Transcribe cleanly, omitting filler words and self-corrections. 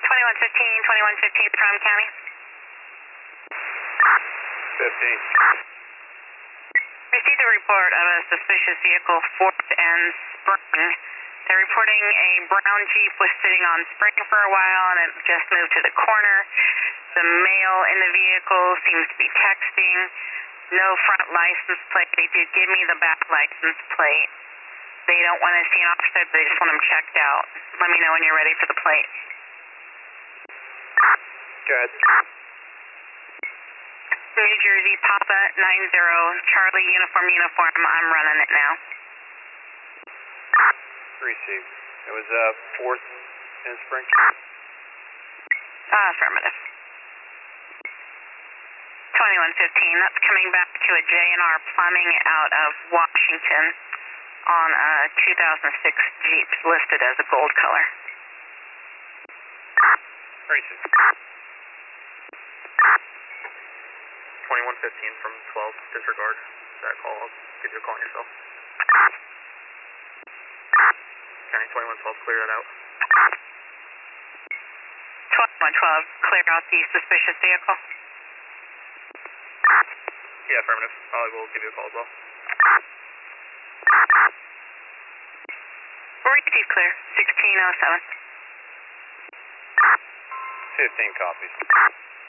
2115, Prime County. 15. Received a report of a suspicious vehicle, 4th and Spring. They're reporting a brown Jeep was sitting on Spring for a while and it just moved to the corner. The male in the vehicle seems to be texting. No front license plate. They did give me the back license plate. They don't want to see an officer, they just want them checked out. Let me know when you're ready for the plate. Good. New Jersey, Papa 90, Charlie uniform. I'm running it now. Received. It was 4th and Spring? Affirmative. 2115, that's coming back to a J&R Plumbing out of Washington on a 2006 Jeep listed as a gold color. Received. 2115 from 12, disregard that call. I'll give you a call on yourself. County 2112, clear that out. 2112, clear out the suspicious vehicle. Yeah, affirmative. I will give you a call as well. Receive clear, 1607. 15 copies.